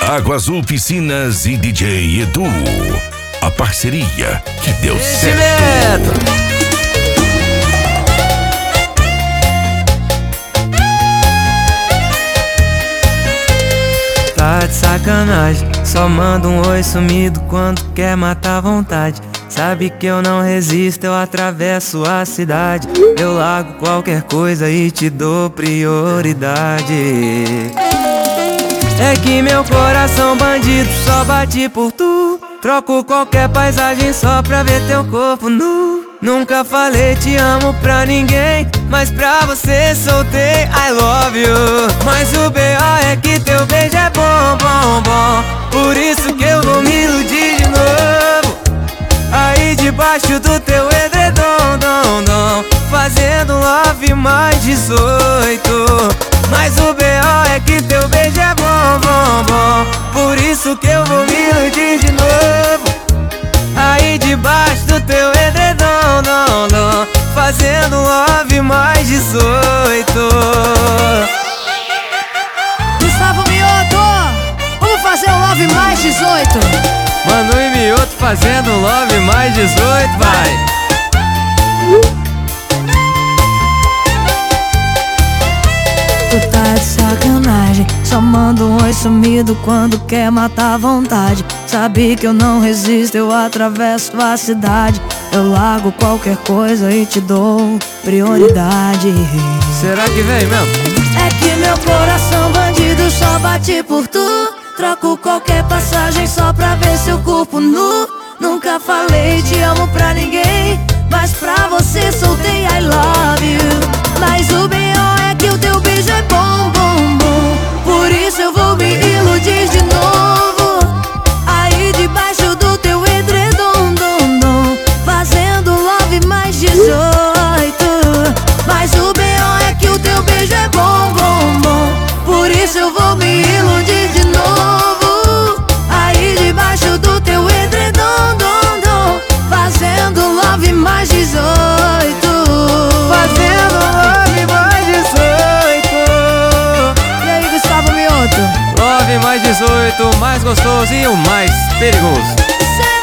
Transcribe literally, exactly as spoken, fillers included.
Água Azul Piscinas e D J Edu. A parceria que deu Esse certo. Neto. Tá de sacanagem, só manda um oi sumido quando quer matar a vontade. Sabe que eu não resisto, eu atravesso a cidade. Eu largo qualquer coisa e te dou prioridade. É que meu coração bandido só bate por tu. Troco qualquer paisagem só pra ver teu corpo nu. Nunca falei te amo pra ninguém, mas pra você soltei I love you. Mas o B O é que teu beijo é bom, bom, bom. Por isso que eu vou me iludir de novo. Aí debaixo do teu edredom, dom, dom, fazendo love mais dezoito. Mas o B O é que teu beijo é bom, bom, bom. Por isso que eu vou me iludir de novo. Aí debaixo do teu edredom, dom, dom, fazendo love mais dezoito. Gustavo Mioto, vamos fazer o love mais dezoito. Manu e Mioto fazendo love mais dezoito, vai. Tu tá de sacanagem, só manda um oi sumido quando quer matar a vontade. Sabe que eu não resisto, eu atravesso a cidade. Eu largo qualquer coisa e te dou prioridade. Será que vem mesmo? É que meu coração bandido só bate por tu. Troco qualquer passagem só pra ver seu corpo nu. Nunca falei te amo pra ninguém, mas pra você soltei I love you. Mas o B O é que o teu beijo é bom, bom, bom. Por isso eu vou me iludir de novo. Aí debaixo do teu edredom, dom, dom, fazendo love mais dezoito. Mas o B O é que o teu beijo é bom, bom, bom. Por isso eu vou me iludir de novo. Aí debaixo do teu edredom, dom, dom, fazendo love mais dezoito. Fazendo love mais dezoito. E aí, Gustavo Mioto? Love mais dezoito, o mais gostoso e o mais perigoso. Cê